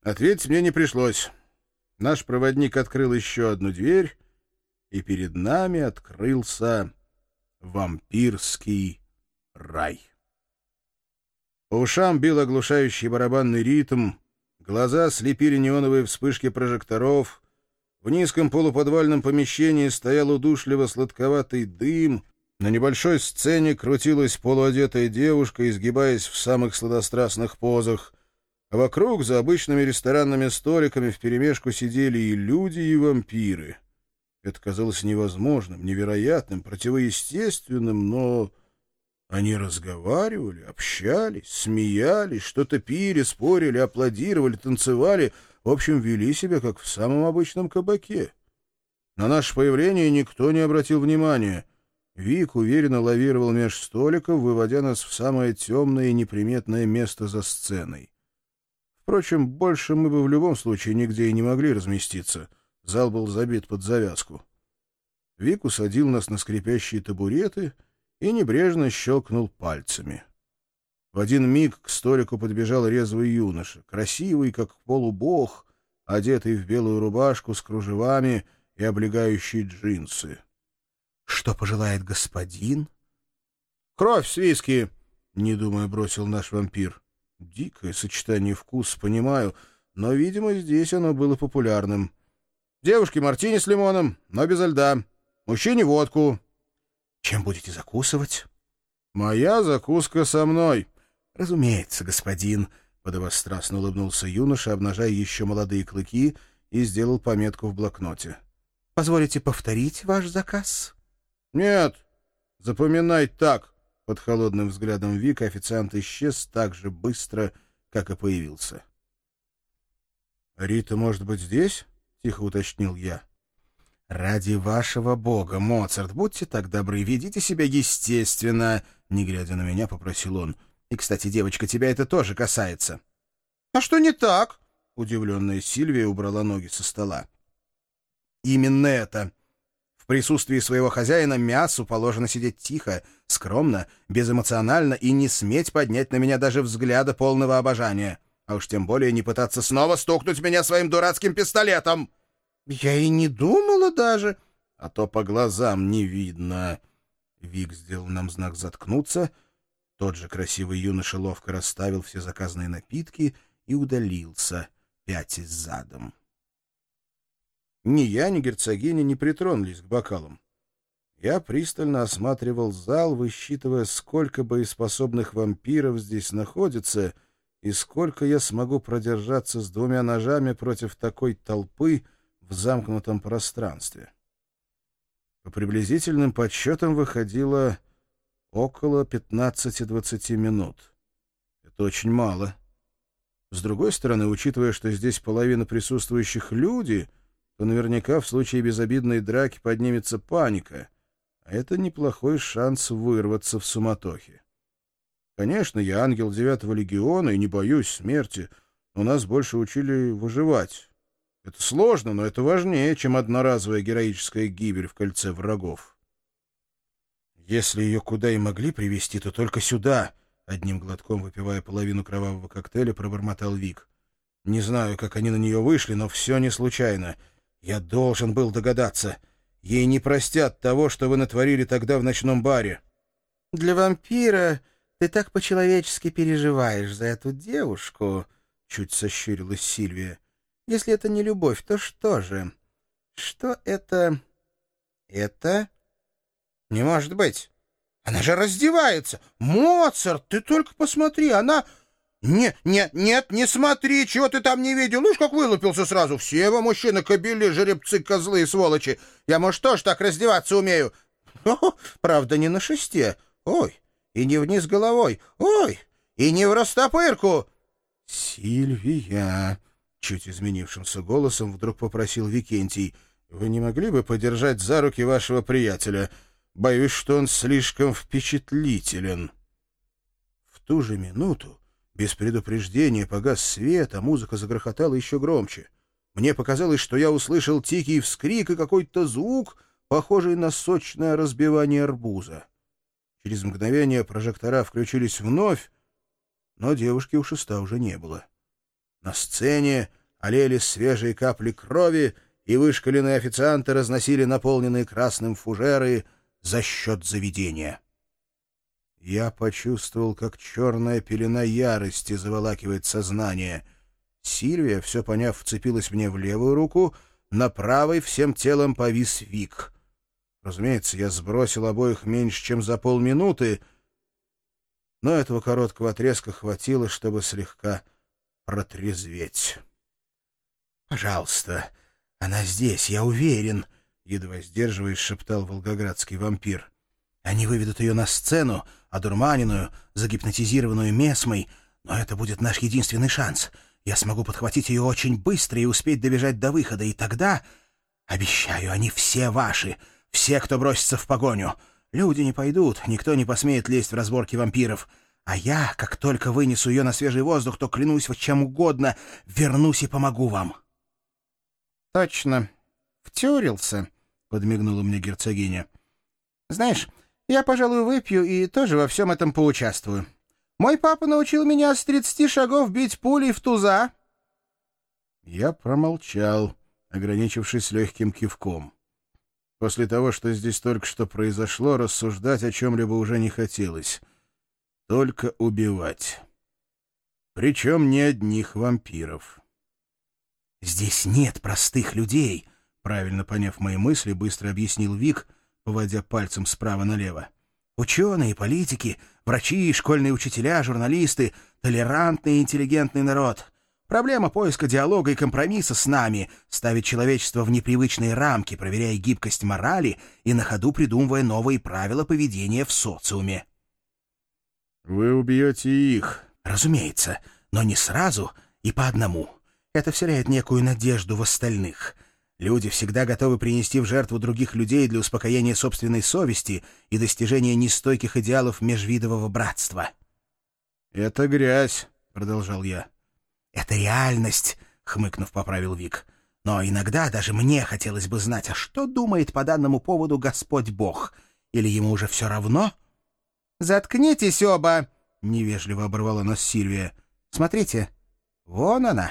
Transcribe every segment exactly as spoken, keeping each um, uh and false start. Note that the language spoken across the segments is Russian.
Ответить мне не пришлось. Наш проводник открыл еще одну дверь, и перед нами открылся вампирский рай. По ушам бил оглушающий барабанный ритм, глаза слепили неоновые вспышки прожекторов, в низком полуподвальном помещении стоял удушливо сладковатый дым, на небольшой сцене крутилась полуодетая девушка, изгибаясь в самых сладострастных позах, а вокруг за обычными ресторанными столиками вперемешку сидели и люди, и вампиры. Это казалось невозможным, невероятным, противоестественным, но... Они разговаривали, общались, смеялись, что-то пили, спорили, аплодировали, танцевали, в общем, вели себя, как в самом обычном кабаке. На наше появление никто не обратил внимания. Вик уверенно лавировал меж столиков, выводя нас в самое темное и неприметное место за сценой. Впрочем, больше мы бы в любом случае нигде и не могли разместиться. Зал был забит под завязку. Вик усадил нас на скрипящие табуреты и небрежно щелкнул пальцами. В один миг к столику подбежал резвый юноша, красивый, как полубог, одетый в белую рубашку с кружевами и облегающие джинсы. — Что пожелает господин? — Кровь с виски, — не думая бросил наш вампир. Дикое сочетание вкус, понимаю, но, видимо, здесь оно было популярным. — Девушке мартини с лимоном, но без льда. Мужчине водку. — Чем будете закусывать? — Моя закуска со мной. — Разумеется, господин, — подобострастно улыбнулся юноша, обнажая еще молодые клыки, и сделал пометку в блокноте. — Позволите повторить ваш заказ? — Нет, запоминай так. Под холодным взглядом Вика официант исчез так же быстро, как и появился. — Рита, может быть, здесь? — тихо уточнил я. — Ради вашего бога, Моцарт, будьте так добры, ведите себя естественно, — не глядя на меня, попросил он. — И, кстати, девочка, тебя это тоже касается. — А что не так? — удивленная Сильвия убрала ноги со стола. — Именно это. В присутствии своего хозяина мясу положено сидеть тихо, скромно, безэмоционально и не сметь поднять на меня даже взгляда полного обожания, а уж тем более не пытаться снова стукнуть меня своим дурацким пистолетом. — Я и не думала даже. — А то по глазам не видно. Вик сделал нам знак заткнуться. Тот же красивый юноша ловко расставил все заказанные напитки и удалился, пятясь задом. Ни я, ни герцогиня не притронулись к бокалам. Я пристально осматривал зал, высчитывая, сколько боеспособных вампиров здесь находится и сколько я смогу продержаться с двумя ножами против такой толпы в замкнутом пространстве. По приблизительным подсчетам выходило около пятнадцати-двадцати минут. Это очень мало. С другой стороны, учитывая, что здесь половина присутствующих люди, то наверняка в случае безобидной драки поднимется паника, а это неплохой шанс вырваться в суматохе. Конечно, я ангел девятого легиона и не боюсь смерти, но нас больше учили выживать. Это сложно, но это важнее, чем одноразовая героическая гибель в кольце врагов. Если ее куда и могли привести, то только сюда, одним глотком выпивая половину кровавого коктейля, пробормотал Вик. Не знаю, как они на нее вышли, но все не случайно. Я должен был догадаться. Ей не простят того, что вы натворили тогда в ночном баре. — Для вампира ты так по-человечески переживаешь за эту девушку, — чуть сощурилась Сильвия. — Если это не любовь, то что же? Что это... Это... Не может быть. Она же раздевается. Моцарт, ты только посмотри, она... «Нет, нет, нет, не смотри, чего ты там не видел. Ну ж как вылупился сразу. Все вы мужчины кобели, жеребцы, козлы и сволочи. Я, может, тоже так раздеваться умею. О, правда, не на шесте. Ой, и не вниз головой. Ой, и не в растопырку». «Сильвия», — чуть изменившимся голосом вдруг попросил Викентий, — «вы не могли бы подержать за руки вашего приятеля? Боюсь, что он слишком впечатлителен». В ту же минуту без предупреждения погас свет, а музыка загрохотала еще громче. Мне показалось, что я услышал тихий вскрик и какой-то звук, похожий на сочное разбивание арбуза. Через мгновение прожектора включились вновь, но девушки у шеста уже не было. На сцене олели свежие капли крови, и вышкаленные официанты разносили наполненные красным фужеры за счет заведения. Я почувствовал, как черная пелена ярости заволакивает сознание. Сильвия, все поняв, вцепилась мне в левую руку, на правой всем телом повис Вик. Разумеется, я сбросил обоих меньше, чем за полминуты, но этого короткого отрезка хватило, чтобы слегка протрезветь. «Пожалуйста, она здесь, я уверен», — едва сдерживаясь, шептал волгоградский вампир. «Они выведут ее на сцену, одурманенную, загипнотизированную Месмой, но это будет наш единственный шанс. Я смогу подхватить ее очень быстро и успеть добежать до выхода, и тогда, обещаю, они все ваши, все, кто бросится в погоню. Люди не пойдут, никто не посмеет лезть в разборки вампиров. А я, как только вынесу ее на свежий воздух, то, клянусь в чем угодно, вернусь и помогу вам». «Точно. Втюрился», — подмигнула мне герцогиня. «Знаешь, я, пожалуй, выпью и тоже во всем этом поучаствую. Мой папа научил меня с тридцати шагов бить пулей в туза». Я промолчал, ограничившись легким кивком. После того, что здесь только что произошло, рассуждать о чем-либо уже не хотелось. Только убивать. Причем не одних вампиров. «Здесь нет простых людей», — правильно поняв мои мысли, быстро объяснил Вик, поводя пальцем справа налево. «Ученые, политики, врачи, школьные учителя, журналисты, толерантный и интеллигентный народ. Проблема поиска диалога и компромисса с нами, ставить человечество в непривычные рамки, проверяя гибкость морали и на ходу придумывая новые правила поведения в социуме». «Вы убьете их?» «Разумеется, но не сразу и по одному. Это вселяет некую надежду в остальных. Люди всегда готовы принести в жертву других людей для успокоения собственной совести и достижения нестойких идеалов межвидового братства». «Это грязь», — продолжал я. «Это реальность», — хмыкнув, поправил Вик. «Но иногда даже мне хотелось бы знать, а что думает по данному поводу Господь Бог? Или ему уже все равно?» «Заткнитесь оба!» — невежливо оборвала нас Сильвия. «Смотрите, вон она».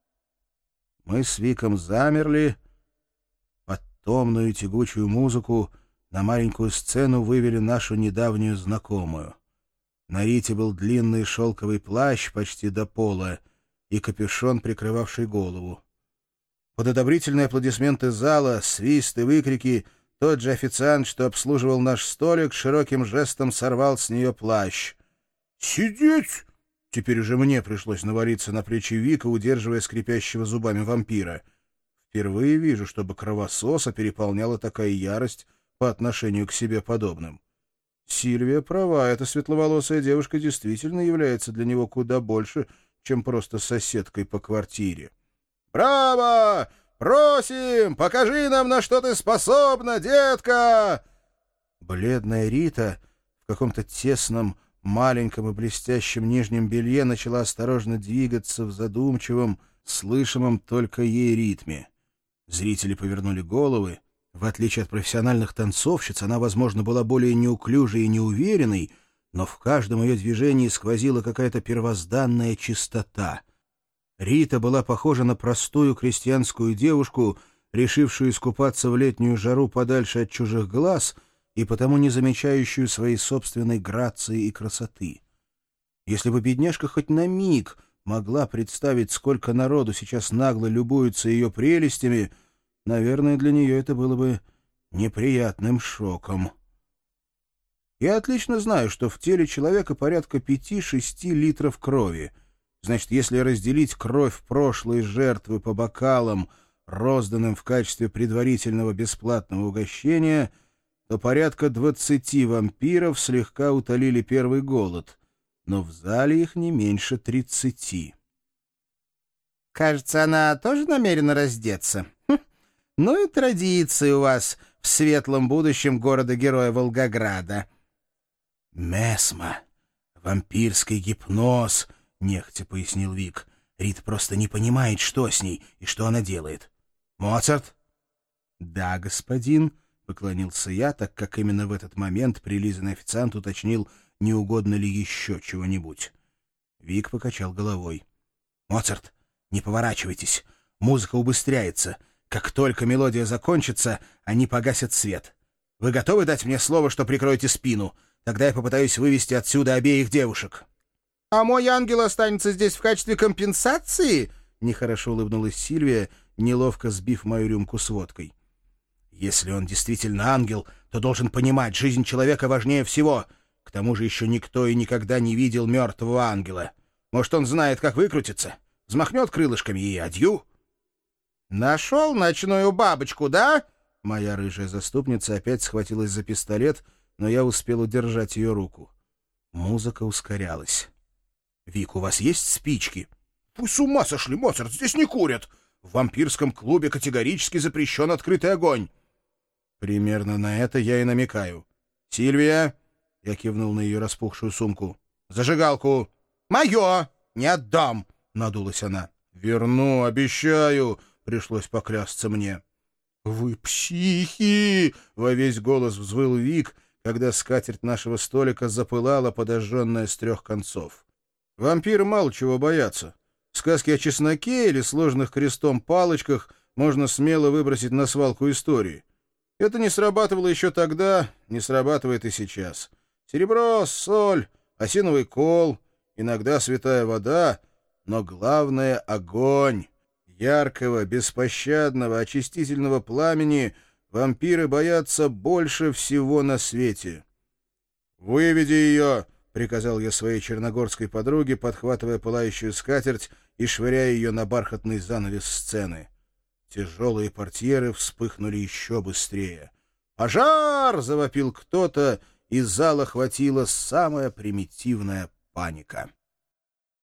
Мы с Виком замерли. Под томную тягучую музыку на маленькую сцену вывели нашу недавнюю знакомую. На Рите был длинный шелковый плащ почти до пола и капюшон, прикрывавший голову. Под одобрительные аплодисменты зала, свист и выкрики тот же официант, что обслуживал наш столик, широким жестом сорвал с нее плащ. «Сидеть!» Теперь уже мне пришлось навалиться на плечи Вика, удерживая скрипящего зубами вампира. Впервые вижу, чтобы кровососа переполняла такая ярость по отношению к себе подобным. Сильвия права, эта светловолосая девушка действительно является для него куда больше, чем просто соседкой по квартире. «Браво! Просим! Покажи нам, на что ты способна, детка!» Бледная Рита в каком-то тесном, маленьком и блестящем нижнем белье начала осторожно двигаться в задумчивом, слышимом только ей ритме. Зрители повернули головы. В отличие от профессиональных танцовщиц, она, возможно, была более неуклюжей и неуверенной, но в каждом ее движении сквозила какая-то первозданная чистота. Рита была похожа на простую крестьянскую девушку, решившую искупаться в летнюю жару подальше от чужих глаз и потому не замечающую своей собственной грации и красоты. Если бы бедняжка хоть на миг могла представить, сколько народу сейчас нагло любуется ее прелестями, наверное, для нее это было бы неприятным шоком. Я отлично знаю, что в теле человека порядка пяти-шести литров крови. Значит, если разделить кровь прошлой жертвы по бокалам, розданным в качестве предварительного бесплатного угощения, то порядка двадцати вампиров слегка утолили первый голод, но в зале их не меньше тридцати. «Кажется, она тоже намерена раздеться. Хм. Ну и традиции у вас в светлом будущем города-героя Волгограда». «Месма, вампирский гипноз», — нехотя пояснил Вик. «Рит просто не понимает, что с ней и что она делает. Моцарт?» «Да, господин», — поклонился я, так как именно в этот момент прилизанный официант уточнил, не угодно ли еще чего-нибудь. Вик покачал головой. «Моцарт, Не поворачивайтесь. Музыка убыстряется. Как только мелодия закончится, они погасят свет. Вы готовы дать мне слово, что прикроете спину? Тогда я попытаюсь вывести отсюда обеих девушек». «А мой ангел останется здесь в качестве компенсации?» — нехорошо улыбнулась Сильвия, неловко сбив мою рюмку с водкой. «Если он действительно ангел, то должен понимать, жизнь человека важнее всего. К тому же еще никто и никогда не видел мертвого ангела. Может, он знает, как выкрутиться? Взмахнет крылышками и адью». «Нашел ночную бабочку, да?» Моя рыжая заступница опять схватилась за пистолет, но я успел удержать ее руку. Музыка ускорялась. «Вик, у вас есть спички?» «Вы с ума сошли, Моцарт, здесь не курят! В вампирском клубе категорически запрещен открытый огонь!» «Примерно на это я и намекаю. Сильвия!» — я кивнул на ее распухшую сумку. «Зажигалку!» «Мое! Не отдам!» — надулась она. «Верну, обещаю!» — пришлось поклясться мне. «Вы психи!» — во весь голос взвыл Вик, когда скатерть нашего столика запылала, подожженная с трех концов. Вампиры мало чего боятся. Сказки о чесноке или сложных крестом палочках можно смело выбросить на свалку истории. Это не срабатывало еще тогда, не срабатывает и сейчас. Серебро, соль, осиновый кол, иногда святая вода, но главное — огонь. Яркого, беспощадного, очистительного пламени вампиры боятся больше всего на свете. «Выведи ее!» — приказал я своей черногорской подруге, подхватывая пылающую скатерть и швыряя ее на бархатный занавес сцены. Тяжелые портьеры вспыхнули еще быстрее. «Пожар!» — завопил кто-то, и зал охватила самая примитивная паника.